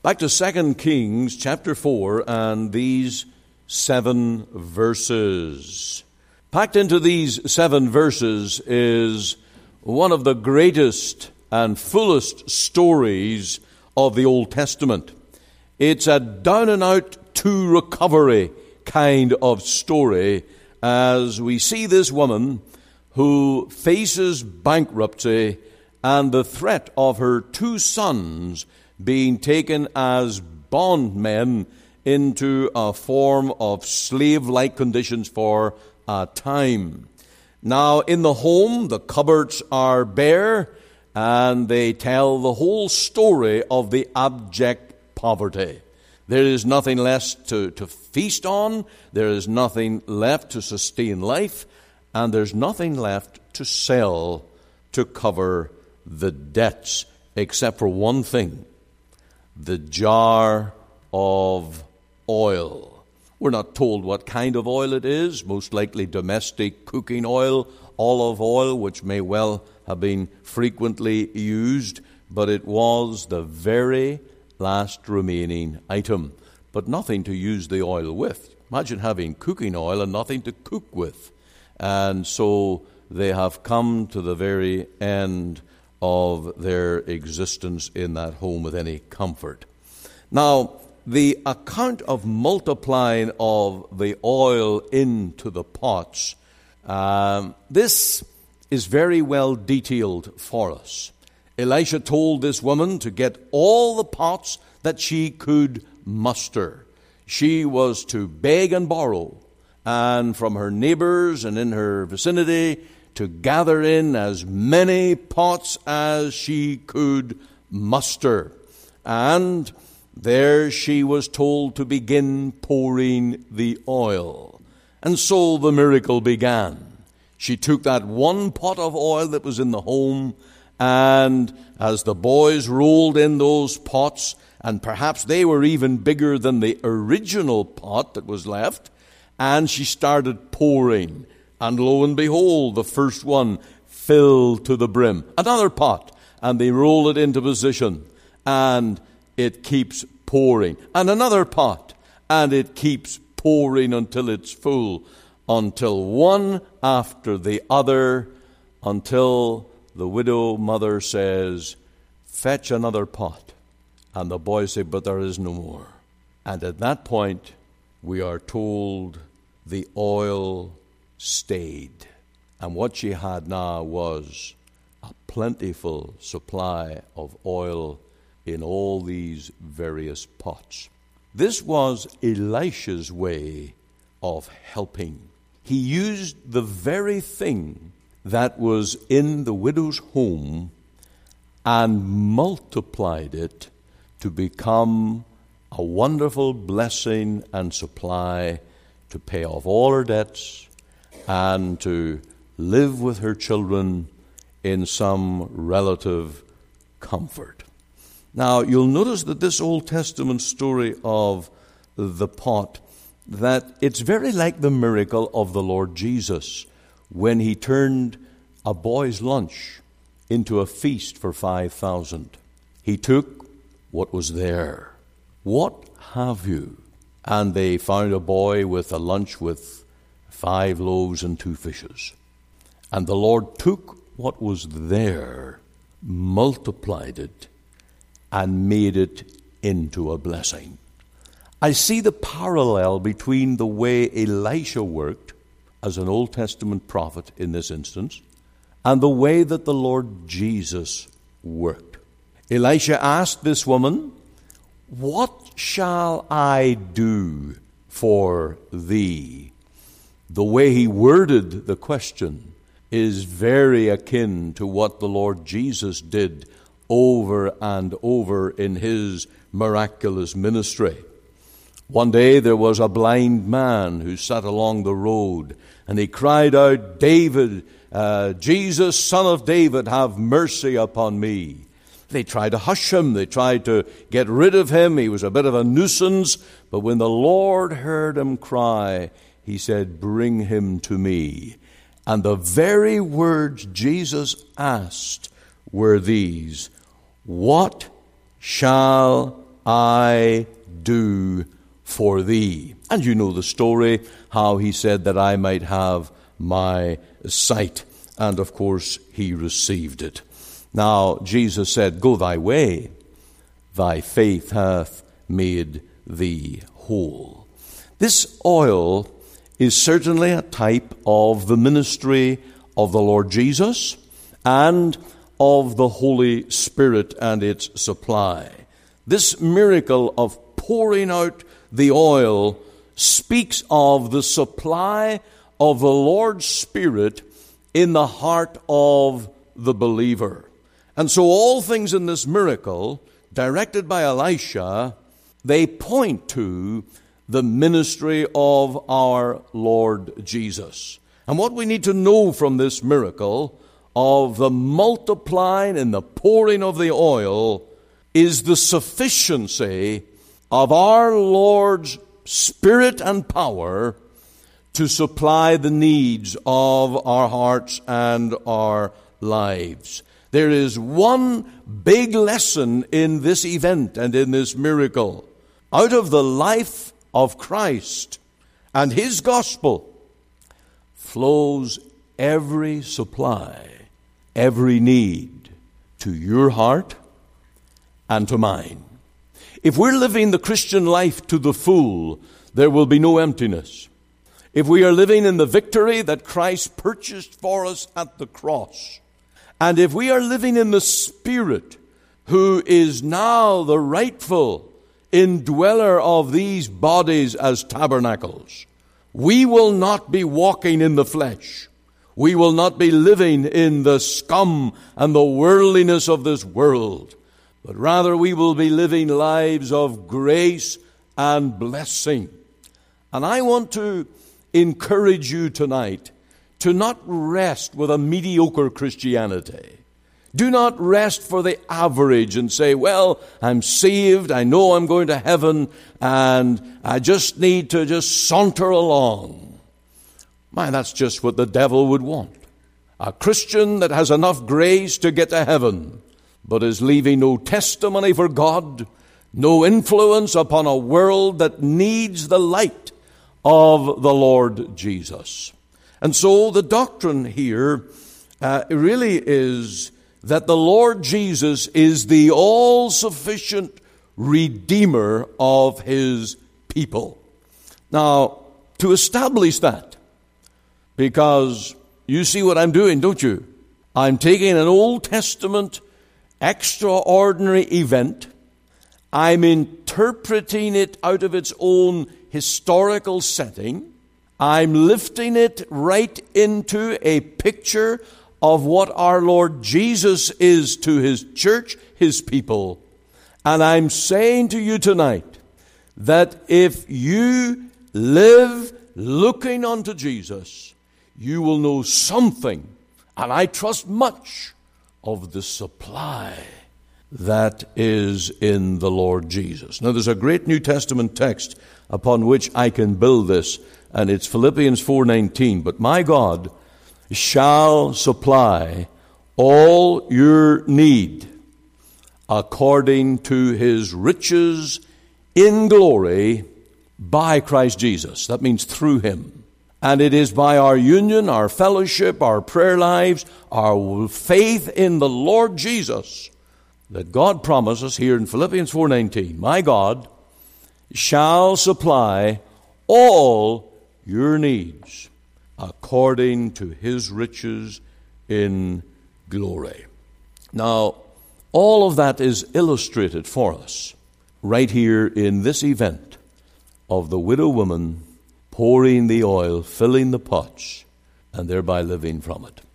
Back to 2 Kings chapter 4 and these 7 verses. Packed into these 7 verses is one of the greatest and fullest stories of the Old Testament. It's a down-and-out to recovery kind of story as we see this woman who faces bankruptcy and the threat of her 2 sons being taken as bondmen into a form of slave-like conditions for a time. Now, in the home, the cupboards are bare, and they tell the whole story of the abject poverty. There is nothing left to feast on, there is nothing left to sustain life, and there's nothing left to sell to cover the debts, except for one thing: the jar of oil. We're not told what kind of oil it is, most likely domestic cooking oil, olive oil, which may well have been frequently used, but it was the very last remaining item, but nothing to use the oil with. Imagine having cooking oil and nothing to cook with. And so they have come to the very end of their existence in that home with any comfort. Now, the account of multiplying of the oil into the pots, this is very well detailed for us. Elisha told this woman to get all the pots that she could muster. She was to beg and borrow, and from her neighbors and in her vicinity to gather in as many pots as she could muster. And there she was told to begin pouring the oil. And so the miracle began. She took that 1 pot of oil that was in the home, and as the boys rolled in those pots, and perhaps they were even bigger than the original pot that was left, and she started pouring. And lo and behold, the first one filled to the brim. Another pot, and they roll it into position, and it keeps pouring. And another pot, and it keeps pouring until it's full, until one after the other, until the widow mother says, "Fetch another pot." And the boys say, "But there is no more." And at that point, we are told the oil stayed. And what she had now was a plentiful supply of oil in all these various pots. This was Elisha's way of helping. He used the very thing that was in the widow's home and multiplied it to become a wonderful blessing and supply to pay off all her debts and to live with her children in some relative comfort. Now, you'll notice that this Old Testament story of the pot, that it's very like the miracle of the Lord Jesus when he turned a boy's lunch into a feast for 5,000. He took what was there. "What have you?" And they found a boy with a lunch with 5 loaves and 2 fishes. And the Lord took what was there, multiplied it, and made it into a blessing. I see the parallel between the way Elisha worked as an Old Testament prophet in this instance and the way that the Lord Jesus worked. Elisha asked this woman, "What shall I do for thee?" The way he worded the question is very akin to what the Lord Jesus did over and over in his miraculous ministry. One day there was a blind man who sat along the road, and he cried out, "David, Jesus, son of David, have mercy upon me." They tried to hush him. They tried to get rid of him. He was a bit of a nuisance. But when the Lord heard him cry, he said, "Bring him to me." And the very words Jesus asked were these, "What shall I do for thee. And you know the story, how he said that I might have my sight. And of course, he received it. Now, Jesus said, go thy way, thy faith hath made thee whole. This oil is certainly a type of the ministry of the Lord Jesus and of the Holy Spirit and its supply. This miracle of pouring out the oil speaks of the supply of the Lord's Spirit in the heart of the believer. And so all things in this miracle, directed by Elisha, they point to the ministry of our Lord Jesus. And what we need to know from this miracle of the multiplying and the pouring of the oil is the sufficiency of our Lord's Spirit and power to supply the needs of our hearts and our lives. There is one big lesson in this event and in this miracle. Out of the life of Christ and His gospel flows every supply, every need to your heart and to mine. If we're living the Christian life to the full, there will be no emptiness. If we are living in the victory that Christ purchased for us at the cross, and if we are living in the Spirit, who is now the rightful indweller of these bodies as tabernacles, we will not be walking in the flesh. We will not be living in the scum and the worldliness of this world, but rather we will be living lives of grace and blessing. And I want to encourage you tonight to not rest with a mediocre Christianity. Do not rest for the average and say, well, I'm saved, I know I'm going to heaven, and I just need to just saunter along. Man, that's just what the devil would want. A Christian that has enough grace to get to heaven, but is leaving no testimony for God, no influence upon a world that needs the light of the Lord Jesus. And so the doctrine here really is that the Lord Jesus is the all-sufficient Redeemer of His people. Now, to establish that, because you see what I'm doing, don't you? I'm taking an Old Testament extraordinary event, I'm interpreting it out of its own historical setting, I'm lifting it right into a picture of what our Lord Jesus is to His church, His people. And I'm saying to you tonight that if you live looking unto Jesus, you will know something, and I trust much, of the supply that is in the Lord Jesus. Now, there's a great New Testament text upon which I can build this, and it's Philippians 4:19. But my God shall supply all your need according to His riches in glory by Christ Jesus. That means through Him. And it is by our union, our fellowship, our prayer lives, our faith in the Lord Jesus that God promises here in Philippians 4:19, my God shall supply all your needs according to His riches in glory. Now, all of that is illustrated for us right here in this event of the widow woman pouring the oil, filling the pots, and thereby living from it.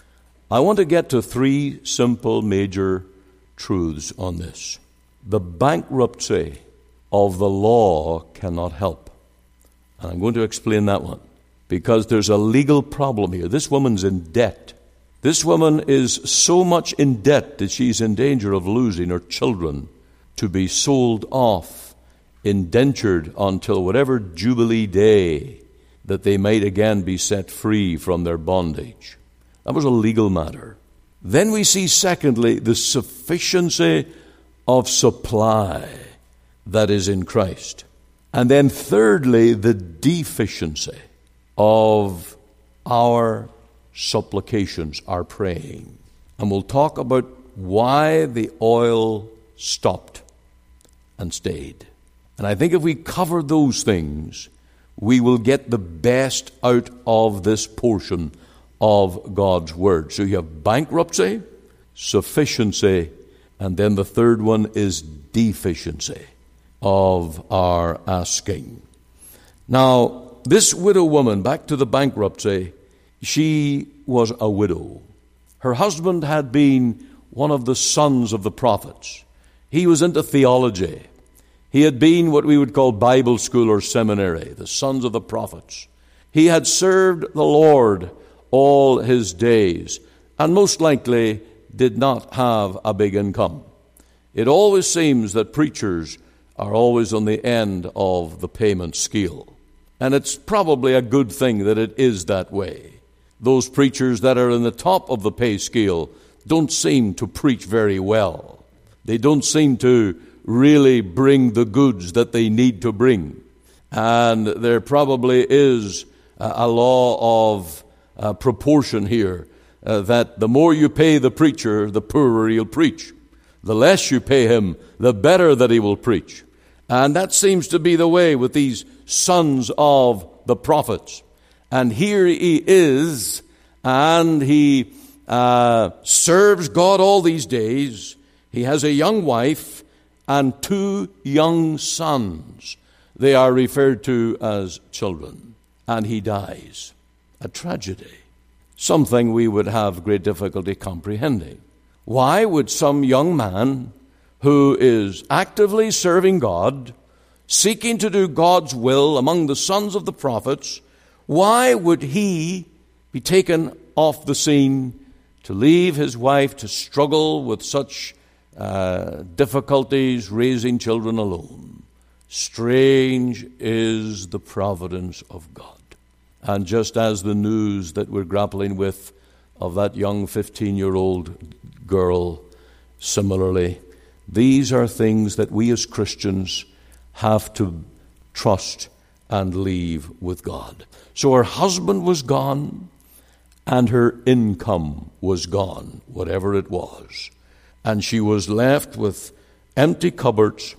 I want to get to three simple major truths on this. The bankruptcy of the law cannot help. And I'm going to explain that one, because there's a legal problem here. This woman's in debt. This woman is so much in debt that she's in danger of losing her children to be sold off, indentured until whatever Jubilee day that they might again be set free from their bondage. That was a legal matter. Then we see, secondly, the sufficiency of supply. that is in Christ. And then thirdly, the deficiency of our supplications, our praying. And we'll talk about why the oil stopped and stayed. And I think if we cover those things, we will get the best out of this portion of God's Word. So you have bankruptcy, sufficiency, and then the third one is deficiency of our asking. Now, this widow woman, back to the bankruptcy, she was a widow. Her husband had been one of the sons of the prophets. He was into theology. He had been what we would call Bible school or seminary, the sons of the prophets. He had served the Lord all his days, and most likely did not have a big income. It always seems that preachers are always on the end of the payment scale. And it's probably a good thing that it is that way. Those preachers that are in the top of the pay scale don't seem to preach very well. They don't seem to really bring the goods that they need to bring. And there probably is a law of proportion here, that the more you pay the preacher, the poorer he'll preach. The less you pay him, the better that he will preach. And that seems to be the way with these sons of the prophets. And here he is, and he serves God all these days. He has a young wife and 2 young sons. They are referred to as children. And he dies. A tragedy. Something we would have great difficulty comprehending. Why would some young man who is actively serving God, seeking to do God's will among the sons of the prophets, why would he be taken off the scene to leave his wife to struggle with such difficulties raising children alone? Strange is the providence of God. And just as the news that we're grappling with of that young 15-year-old girl, similarly, these are things that we as Christians have to trust and leave with God. So her husband was gone, and her income was gone, whatever it was. And she was left with empty cupboards,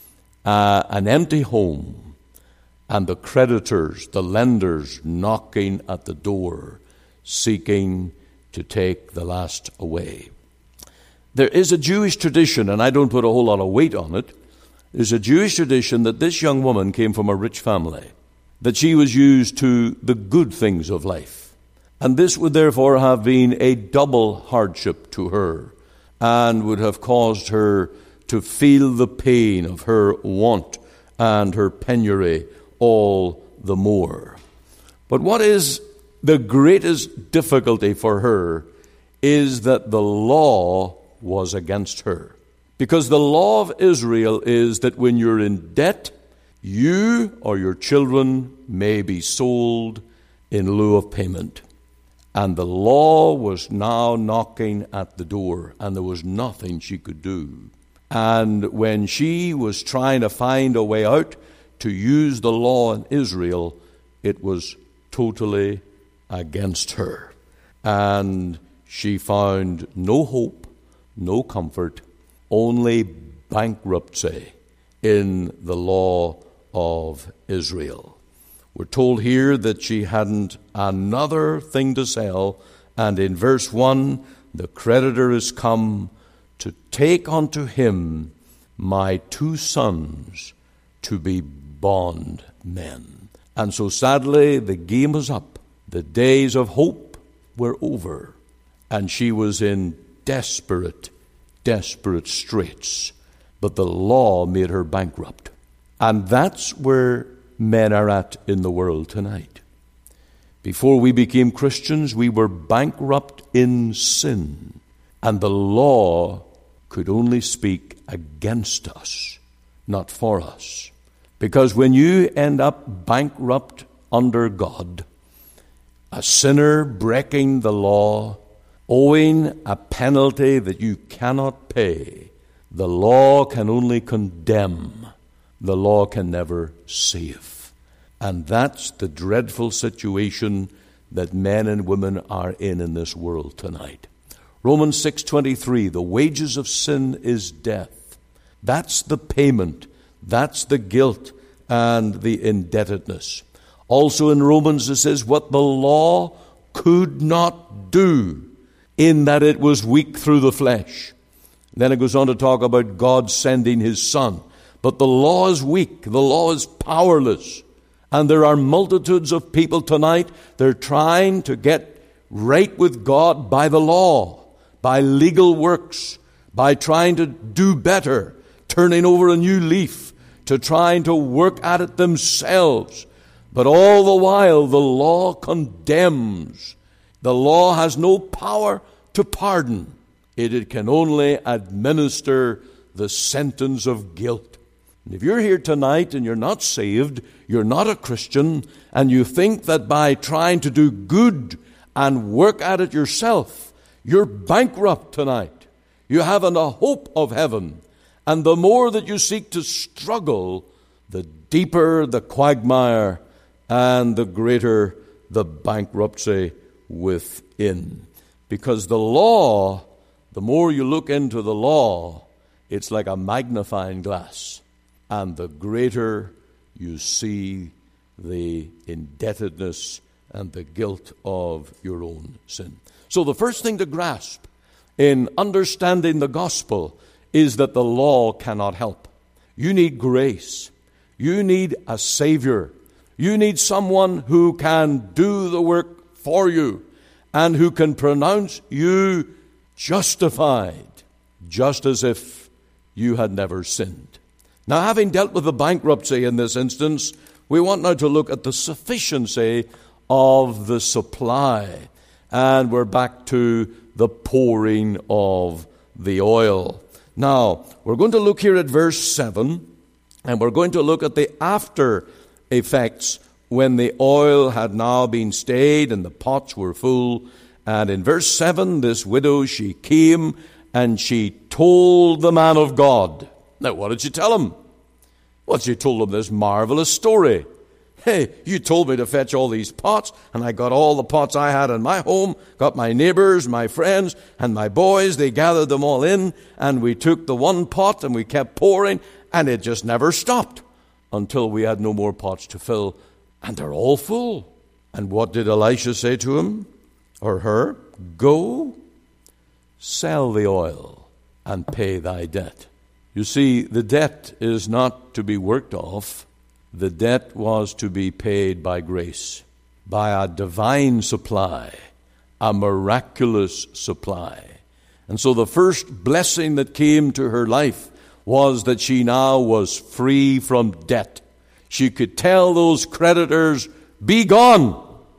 an empty home, and the creditors, the lenders, knocking at the door, seeking to take the last away. There is a Jewish tradition, and I don't put a whole lot of weight on it. There's a Jewish tradition that this young woman came from a rich family, that she was used to the good things of life. And this would therefore have been a double hardship to her, and would have caused her to feel the pain of her want and her penury all the more. But what is the greatest difficulty for her is that the law was against her. Because the law of Israel is that when you're in debt, you or your children may be sold in lieu of payment. And the law was now knocking at the door, and there was nothing she could do. And when she was trying to find a way out to use the law in Israel, it was totally against her. And she found no hope, no comfort, only bankruptcy in the law of Israel. We're told here that she hadn't another thing to sell, and in verse 1, the creditor is come to take unto him my 2 sons to be bondmen. And so sadly, the game was up. The days of hope were over, and she was in desperate straits. But the law made her bankrupt. And that's where men are at in the world tonight. Before we became Christians, we were bankrupt in sin, and the law could only speak against us, not for us. Because when you end up bankrupt under God, a sinner breaking the law, owing a penalty that you cannot pay, the law can only condemn the law can never save. And that's the dreadful situation that men and women are in this world tonight. Romans 6:23, the wages of sin is death. That's the payment. That's the guilt and the indebtedness. Also in Romans it says, what the law could not do, in that it was weak through the flesh. And then it goes on to talk about God sending his Son. But the law is weak. The law is powerless. And there are multitudes of people tonight, they're trying to get right with God by the law, by legal works, by trying to do better, turning over a new leaf, to trying to work at it themselves. But all the while, the law condemns. The law has no power to pardon. It can only administer the sentence of guilt. And if you're here tonight and you're not saved, you're not a Christian, and you think that by trying to do good and work at it yourself, you're bankrupt tonight. You haven't a hope of heaven. And the more that you seek to struggle, the deeper the quagmire and the greater the bankruptcy within. Because the law, the more you look into the law, it's like a magnifying glass. And the greater you see the indebtedness and the guilt of your own sin. So the first thing to grasp in understanding the gospel is that the law cannot help. You need grace. You need a Savior. You need someone who can do the work for you and who can pronounce you justified, just as if you had never sinned. Now, having dealt with the bankruptcy in this instance, we want now to look at the sufficiency of the supply. And we're back to the pouring of the oil. Now, we're going to look here at verse 7, and we're going to look at the after effects when the oil had now been stayed and the pots were full. And in verse 7, this widow, she came and she told the man of God. Now, what did she tell him? Well, she told him this marvelous story. Hey, you told me to fetch all these pots, and I got all the pots I had in my home, got my neighbors, my friends, and my boys. They gathered them all in, and we took the one pot, and we kept pouring, and it just never stopped until we had no more pots to fill, and they're all full. And what did Elisha say to him, or her? Go, sell the oil, and pay thy debt. You see, the debt is not to be worked off. The debt was to be paid by grace, by a divine supply, a miraculous supply. And so the first blessing that came to her life was that she now was free from debt. She could tell those creditors, be gone.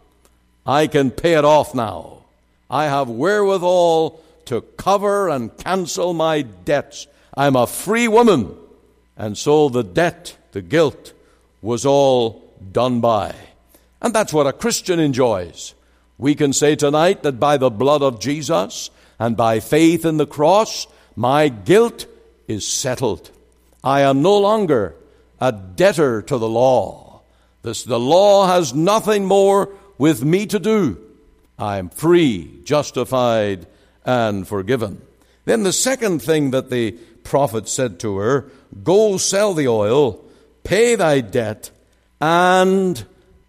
I can pay it off now. I have wherewithal to cover and cancel my debts. I'm a free woman. And so the debt, the guilt, was all done by. And that's what a Christian enjoys. We can say tonight that by the blood of Jesus and by faith in the cross, my guilt is settled. I am no longer a debtor to the law. The law has nothing more with me to do. I am free, justified, and forgiven. Then the second thing that the prophet said to her, go sell the oil, pay thy debt, and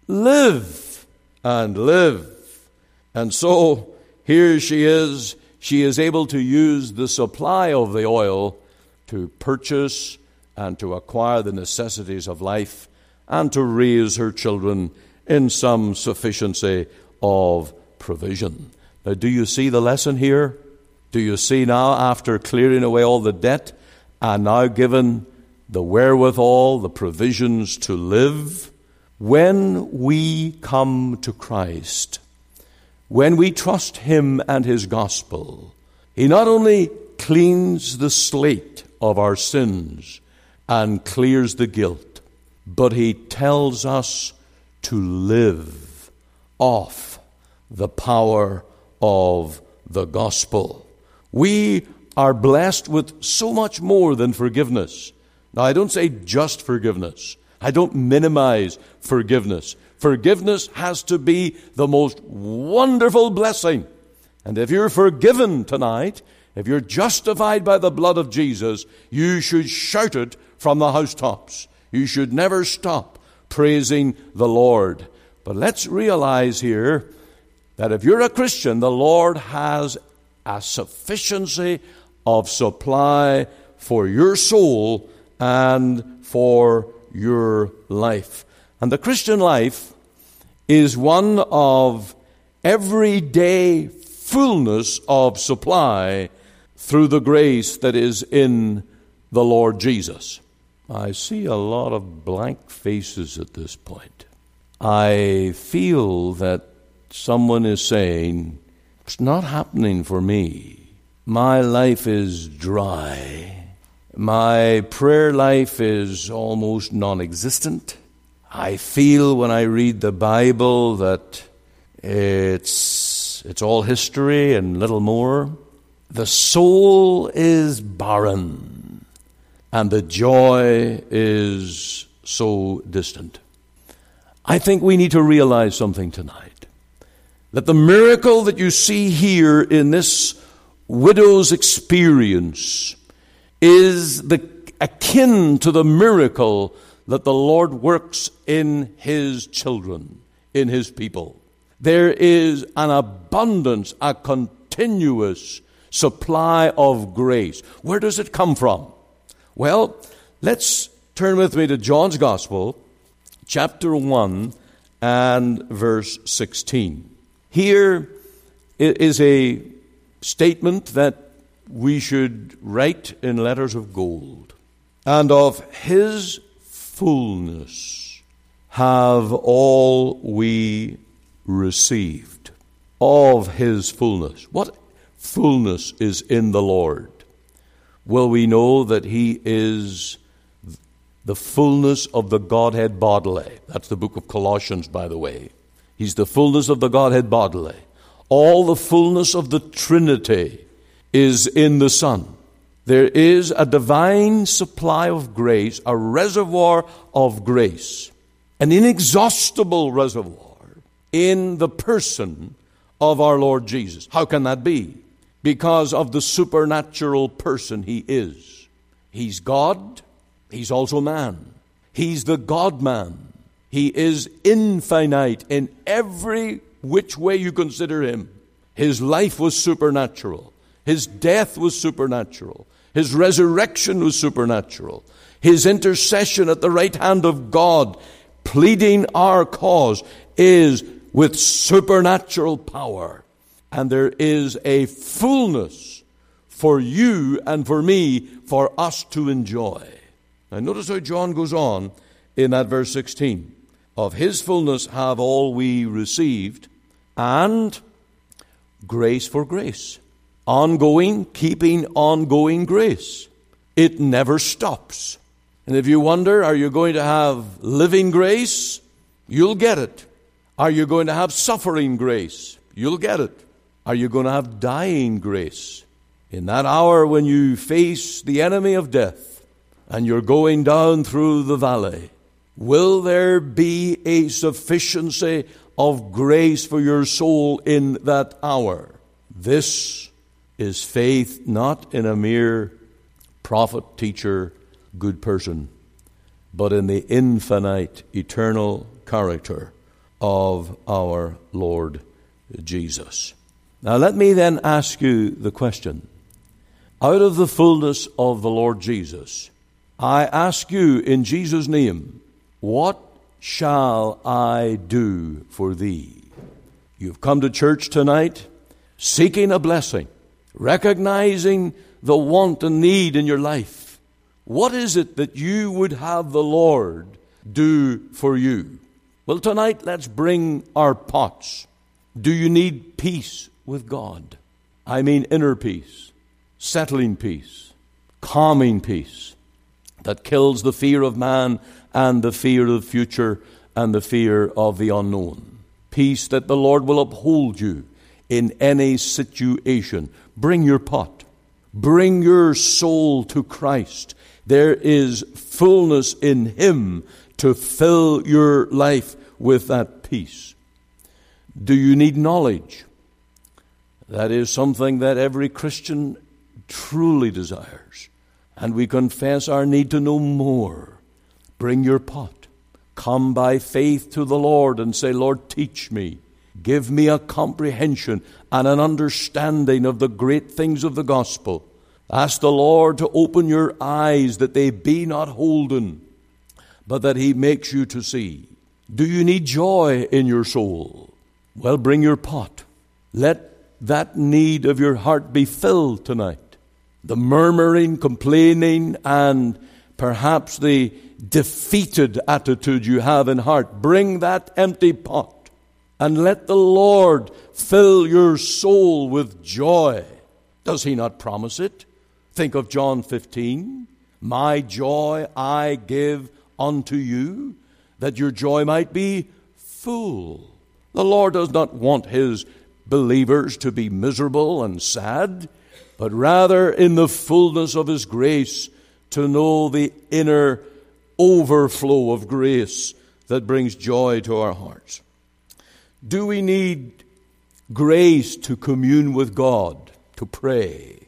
live. And live. And so here she is able to use the supply of the oil to purchase and to acquire the necessities of life and to raise her children in some sufficiency of provision. Now, do you see the lesson here? Do you see now, after clearing away all the debt and now given the wherewithal, the provisions to live? When we come to Christ, when we trust Him and His gospel, He not only cleans the slate of our sins and clears the guilt, but He tells us to live off the power of the gospel. We are blessed with so much more than forgiveness. Now, I don't say just forgiveness. I don't minimize forgiveness. Forgiveness has to be the most wonderful blessing. And if you're forgiven tonight, if you're justified by the blood of Jesus, you should shout it from the housetops. You should never stop praising the Lord. But let's realize here that if you're a Christian, the Lord has a sufficiency of supply for your soul and for your life. And the Christian life is one of everyday fullness of supply through the grace that is in the Lord Jesus. I see a lot of blank faces at this point. I feel that someone is saying, it's not happening for me. My life is dry. My prayer life is almost non-existent. I feel when I read the Bible that it's all history and little more. The soul is barren, and the joy is so distant. I think we need to realize something tonight, that the miracle that you see here in this widow's experience is akin to the miracle that the Lord works in His children, in His people. There is an abundance, a continuous supply of grace. Where does it come from? Well, let's turn with me to John's Gospel, chapter 1 and verse 16. Here is a statement that we should write in letters of gold. And of His fullness have all we received. Of His fullness. What fullness is in the Lord? Well, we know that He is the fullness of the Godhead bodily. That's the book of Colossians, by the way. He's the fullness of the Godhead bodily. All the fullness of the Trinity is in the Son. There is a divine supply of grace, a reservoir of grace, an inexhaustible reservoir in the person of our Lord Jesus. How can that be? Because of the supernatural person He is. He's God. He's also man. He's the God-man. He is infinite in every which way you consider Him. His life was supernatural. His death was supernatural. His resurrection was supernatural. His intercession at the right hand of God, pleading our cause, is with supernatural power. And there is a fullness for you and for me, for us to enjoy. Now notice how John goes on in that verse 16. Of His fullness have all we received, and grace for grace. Ongoing, keeping ongoing grace. It never stops. And if you wonder, are you going to have living grace? You'll get it. Are you going to have suffering grace? You'll get it. Are you going to have dying grace? In that hour when you face the enemy of death and you're going down through the valley, will there be a sufficiency of grace for your soul in that hour? This is faith not in a mere prophet, teacher, good person, but in the infinite, eternal character of our Lord Jesus. Now let me then ask you the question. Out of the fullness of the Lord Jesus, I ask you in Jesus' name, what shall I do for thee? You've come to church tonight seeking a blessing, recognizing the want and need in your life. What is it that you would have the Lord do for you? Well, tonight let's bring our pots. Do you need peace with God? I mean inner peace, settling peace, calming peace that kills the fear of man and the fear of the future and the fear of the unknown. Peace that the Lord will uphold you in any situation. Bring your pot. Bring your soul to Christ. There is fullness in Him to fill your life with that peace. Do you need knowledge? That is something that every Christian truly desires. And we confess our need to know more. Bring your pot. Come by faith to the Lord and say, Lord, teach me. Give me a comprehension and an understanding of the great things of the gospel. Ask the Lord to open your eyes that they be not holden, but that He makes you to see. Do you need joy in your soul? Well, bring your pot. Let that need of your heart be filled tonight. The murmuring, complaining, and perhaps the defeated attitude you have in heart, bring that empty pot and let the Lord fill your soul with joy. Does He not promise it? Think of John 15. My joy I give unto you, that your joy might be full. The Lord does not want His believers to be miserable and sad, but rather in the fullness of His grace to know the inner overflow of grace that brings joy to our hearts. Do we need grace to commune with God, to pray?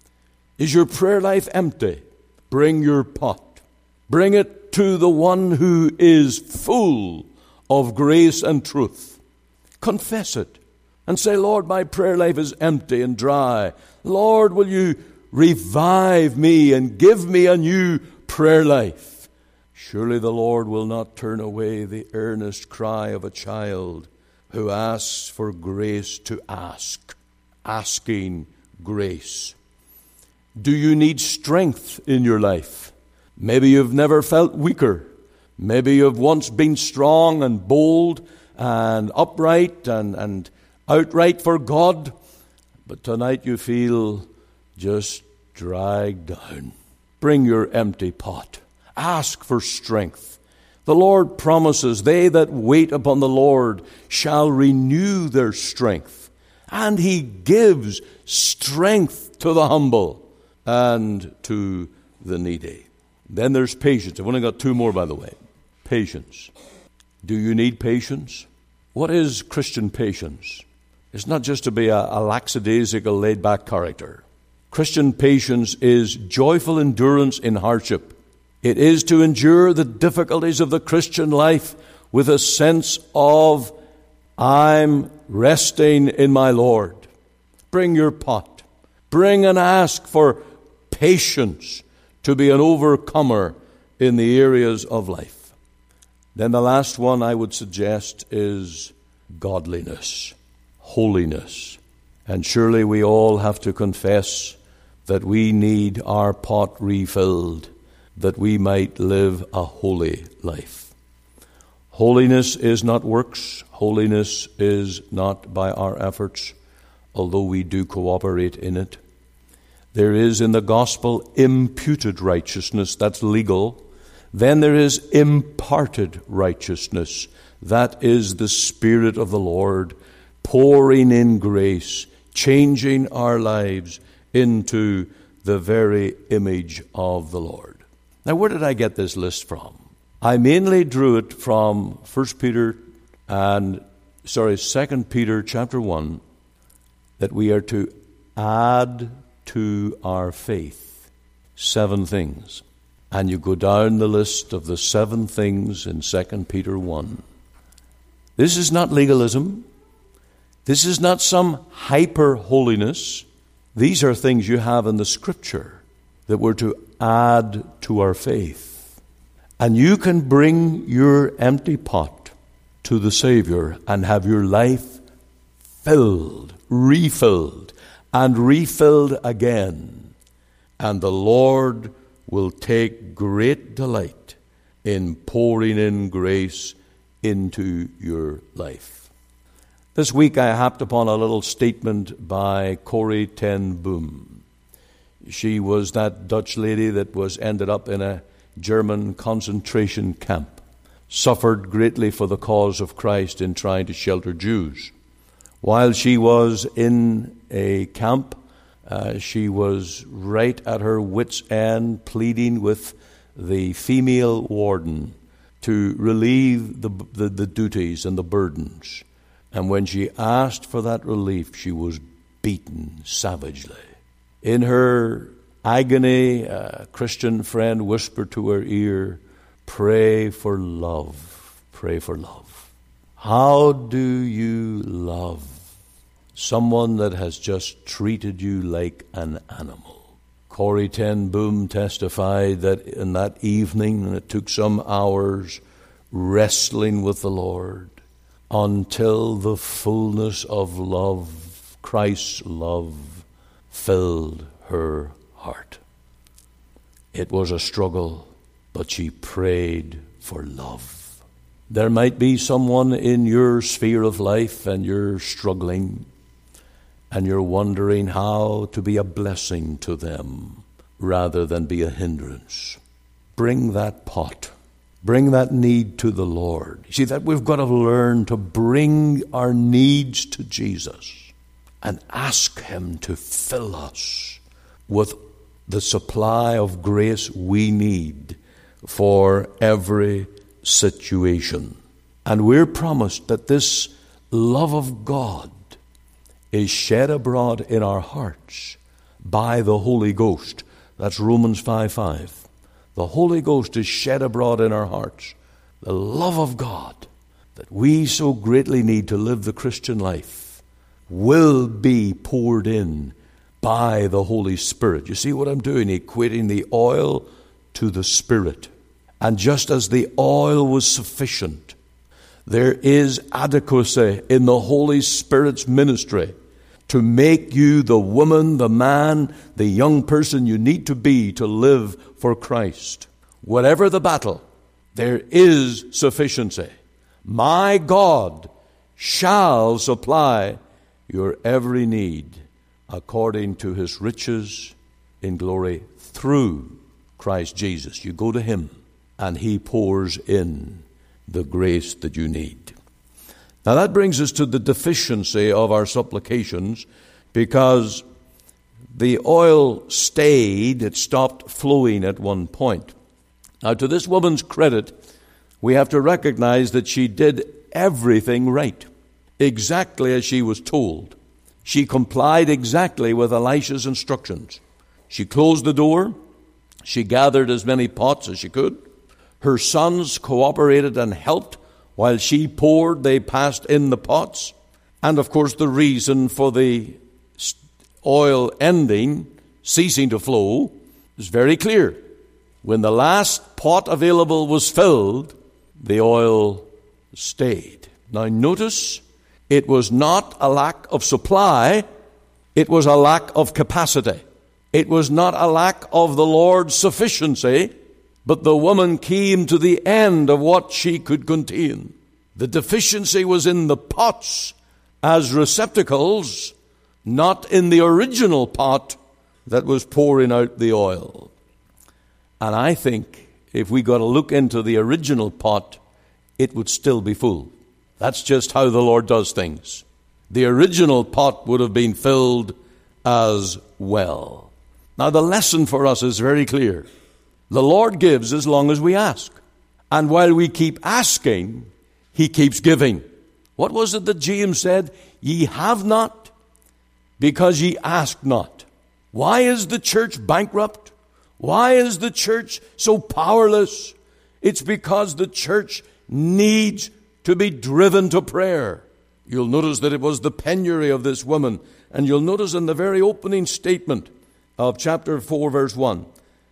Is your prayer life empty? Bring your pot. Bring it to the one who is full of grace and truth. Confess it and say, Lord, my prayer life is empty and dry. Lord, will you revive me and give me a new prayer life? Surely the Lord will not turn away the earnest cry of a child who asks for grace to ask, asking grace. Do you need strength in your life? Maybe you've never felt weaker. Maybe you've once been strong and bold and upright and outright for God, but tonight you feel just dragged down. Bring your empty pot. Ask for strength. The Lord promises, they that wait upon the Lord shall renew their strength. And He gives strength to the humble and to the needy. Then there's patience. I've only got two more, by the way. Patience. Do you need patience? What is Christian patience? It's not just to be a lackadaisical, laid-back character. Christian patience is joyful endurance in hardship. It is to endure the difficulties of the Christian life with a sense of, I'm resting in my Lord. Bring your pot. Bring and ask for patience to be an overcomer in the areas of life. Then the last one I would suggest is godliness, holiness. And surely we all have to confess that we need our pot refilled, that we might live a holy life. Holiness is not works. Holiness is not by our efforts, although we do cooperate in it. There is in the gospel imputed righteousness, that's legal. Then there is imparted righteousness. That is the Spirit of the Lord pouring in grace, changing our lives into the very image of the Lord. Now, where did I get this list from? I mainly drew it from 2 Peter chapter 1, that we are to add to our faith 7 things. And you go down the list of the 7 things in 2 Peter 1. This is not legalism. This is not some hyper-holiness. These are things you have in the Scripture that we're to add to our faith. And you can bring your empty pot to the Savior and have your life filled, refilled, and refilled again. And the Lord will take great delight in pouring in grace into your life. This week I happened upon a little statement by Corrie ten Boom. She was that Dutch lady that was ended up in a German concentration camp, suffered greatly for the cause of Christ in trying to shelter Jews. While she was in a camp, She was right at her wit's end, pleading with the female warden to relieve the duties and the burdens. And when she asked for that relief, she was beaten savagely. In her agony, a Christian friend whispered to her ear, "Pray for love. Pray for love." How do you love someone that has just treated you like an animal? Corrie ten Boom testified that in that evening, and it took some hours wrestling with the Lord, until the fullness of love, Christ's love, filled her heart. It was a struggle, but she prayed for love. There might be someone in your sphere of life and you're struggling and you're wondering how to be a blessing to them rather than be a hindrance. Bring that pot. Bring that need to the Lord. You see, that we've got to learn to bring our needs to Jesus and ask Him to fill us with the supply of grace we need for every situation. And we're promised that this love of God is shed abroad in our hearts by the Holy Ghost. That's Romans 5:5. The Holy Ghost is shed abroad in our hearts. The love of God that we so greatly need to live the Christian life will be poured in by the Holy Spirit. You see what I'm doing? Equating the oil to the Spirit. And just as the oil was sufficient, there is adequacy in the Holy Spirit's ministry to make you the woman, the man, the young person you need to be to live for Christ. Whatever the battle, there is sufficiency. My God shall supply your every need according to His riches in glory through Christ Jesus. You go to Him and He pours in the grace that you need. Now that brings us to the deficiency of our supplications, because the oil stayed, it stopped flowing at one point. Now to this woman's credit, we have to recognize that she did everything right, exactly as she was told. She complied exactly with Elisha's instructions. She closed the door. She gathered as many pots as she could. Her sons cooperated and helped. While she poured, they passed in the pots. And of course, the reason for the oil ending, ceasing to flow, is very clear. When the last pot available was filled, the oil stayed. Now notice, it was not a lack of supply, it was a lack of capacity. It was not a lack of the Lord's sufficiency, but the woman came to the end of what she could contain. The deficiency was in the pots as receptacles, not in the original pot that was pouring out the oil. And I think if we got to look into the original pot, it would still be full. That's just how the Lord does things. The original pot would have been filled as well. Now the lesson for us is very clear. The Lord gives as long as we ask. And while we keep asking, He keeps giving. What was it that James said? Ye have not because ye ask not. Why is the church bankrupt? Why is the church so powerless? It's because the church needs to be driven to prayer. You'll notice that it was the penury of this woman. And you'll notice in the very opening statement of chapter 4, verse 1,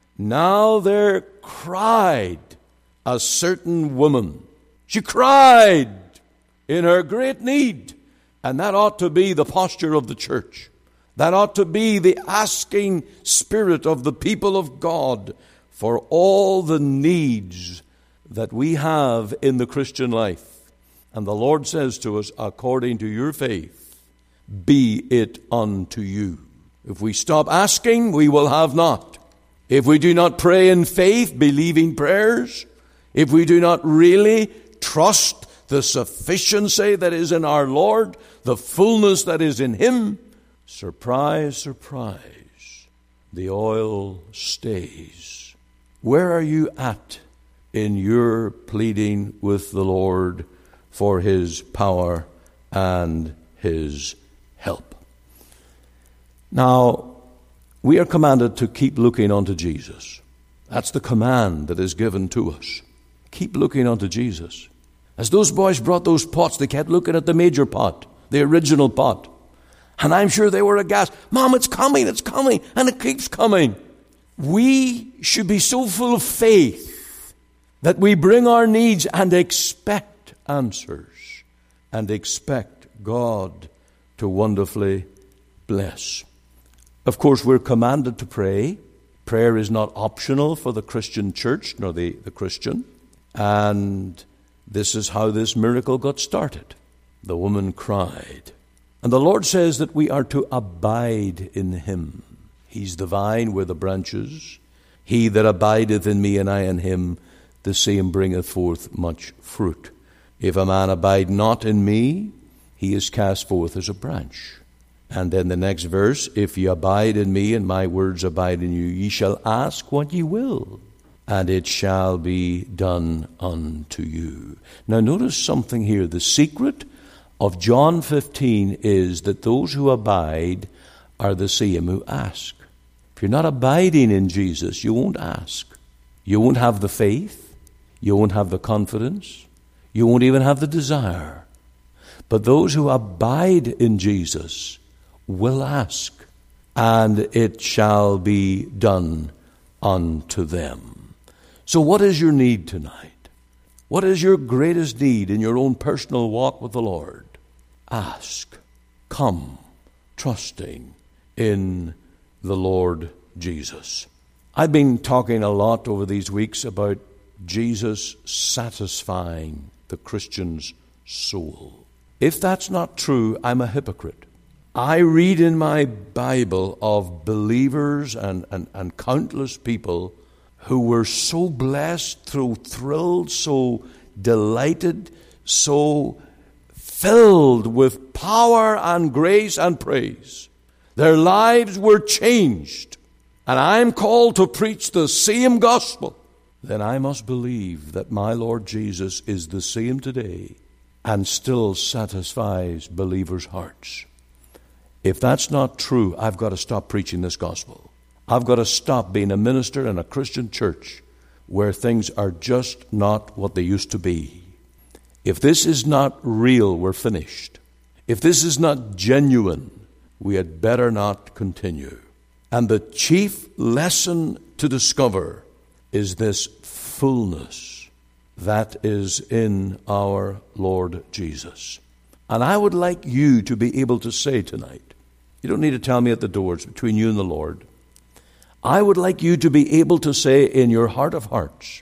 now there cried a certain woman. She cried in her great need. And that ought to be the posture of the church. That ought to be the asking spirit of the people of God for all the needs that we have in the Christian life. And the Lord says to us, according to your faith, be it unto you. If we stop asking, we will have not. If we do not pray in faith, believing prayers, if we do not really trust the sufficiency that is in our Lord, the fullness that is in Him, Surprise, surprise, the oil stays. Where are you at in your pleading with the Lord for His power and His help? Now, we are commanded to keep looking unto Jesus. That's the command that is given to us. Keep looking unto Jesus. As those boys brought those pots, they kept looking at the major pot, the original pot. And I'm sure they were aghast. Mom, it's coming, and it keeps coming. We should be so full of faith that we bring our needs and expect answers and expect God to wonderfully bless. Of course, we're commanded to pray. Prayer is not optional for the Christian church, nor the Christian. And this is how this miracle got started. The woman cried. And the Lord says that we are to abide in Him. He's the vine, we're the branches. He that abideth in me and I in him, the same bringeth forth much fruit. If a man abide not in me, he is cast forth as a branch. And then the next verse, if ye abide in me and my words abide in you, ye shall ask what ye will, and it shall be done unto you. Now notice something here. The secret of John 15 is that those who abide are the same who ask. If you're not abiding in Jesus, you won't ask. You won't have the faith. You won't have the confidence. You won't even have the desire. But those who abide in Jesus will ask, and it shall be done unto them. So what is your need tonight? What is your greatest need in your own personal walk with the Lord? Ask. Come, trusting in the Lord Jesus. I've been talking a lot over these weeks about Jesus satisfying the Christian's soul. If that's not true, I'm a hypocrite. I read in my Bible of believers and countless people who were so blessed, so thrilled, so delighted, so filled with power and grace and praise. Their lives were changed. And I'm called to preach the same gospel. Then I must believe that my Lord Jesus is the same today and still satisfies believers' hearts. If that's not true, I've got to stop preaching this gospel. I've got to stop being a minister in a Christian church where things are just not what they used to be. If this is not real, we're finished. If this is not genuine, we had better not continue. And the chief lesson to discover is this fullness that is in our Lord Jesus. And I would like you to be able to say tonight, you don't need to tell me at the door, it's between you and the Lord. I would like you to be able to say in your heart of hearts,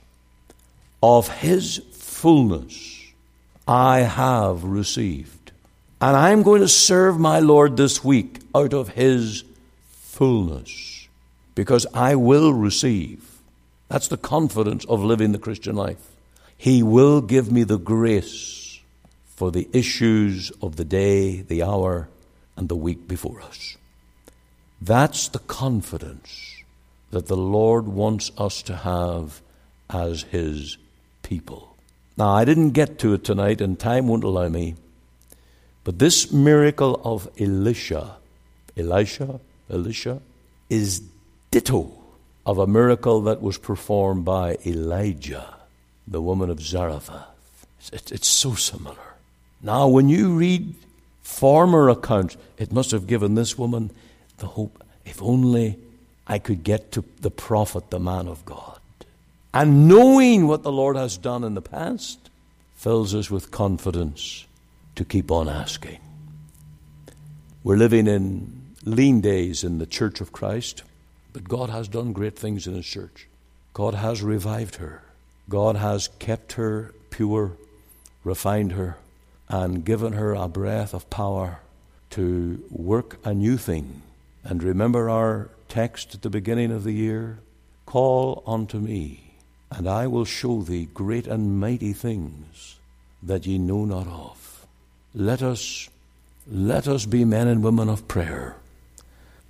of His fullness I have received. And I'm going to serve my Lord this week out of His fullness, because I will receive. That's the confidence of living the Christian life. He will give me the grace for the issues of the day, the hour, and the week before us. That's the confidence that the Lord wants us to have as His people. Now, I didn't get to it tonight, and time won't allow me, but this miracle of Elisha, is ditto of a miracle that was performed by Elijah, the woman of Zarephath. It's so similar. Now, when you read former accounts, it must have given this woman the hope, if only I could get to the prophet, the man of God. And knowing what the Lord has done in the past fills us with confidence to keep on asking. We're living in lean days in the Church of Christ, but God has done great things in His church. God has revived her. God has kept her pure, refined her, and given her a breath of power to work a new thing. And remember our text at the beginning of the year? Call unto me, and I will show thee great and mighty things that ye know not of. Let us be men and women of prayer.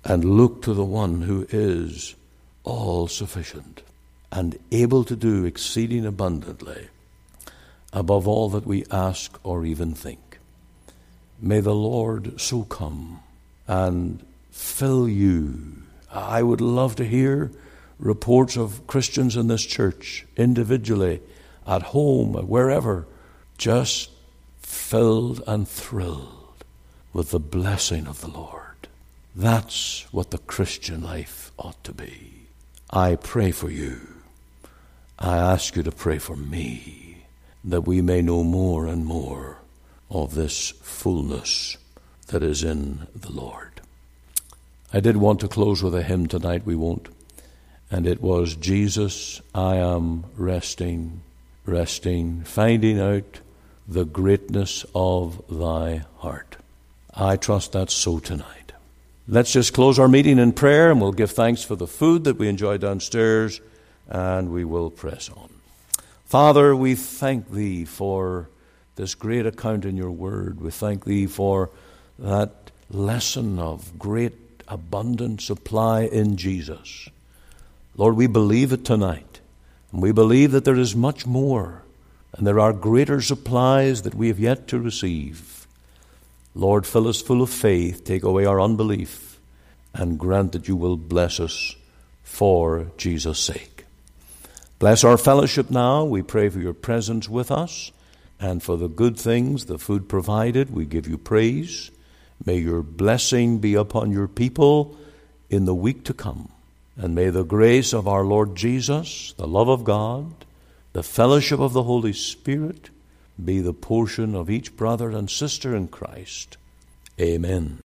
and look to the one who is all sufficient and able to do exceeding abundantly above all that we ask or even think. May the Lord so come and fill you. I would love to hear reports of Christians in this church, individually, at home, wherever, just filled and thrilled with the blessing of the Lord. That's what the Christian life ought to be. I pray for you. I ask you to pray for me, that we may know more and more of this fullness that is in the Lord. I did want to close with a hymn tonight. We won't. And it was, Jesus, I am resting, resting, finding out the greatness of thy heart. I trust that's so tonight. Let's just close our meeting in prayer, and we'll give thanks for the food that we enjoy downstairs, and we will press on. Father, we thank thee for this great account in your word. We thank thee for that lesson of great abundant supply in Jesus. Lord, we believe it tonight, and we believe that there is much more, and there are greater supplies that we have yet to receive. Lord, fill us full of faith, take away our unbelief, and grant that you will bless us for Jesus' sake. Bless our fellowship now. We pray for your presence with us, and for the good things, the food provided, we give you praise. May your blessing be upon your people in the week to come. And may the grace of our Lord Jesus, the love of God, the fellowship of the Holy Spirit be the portion of each brother and sister in Christ. Amen.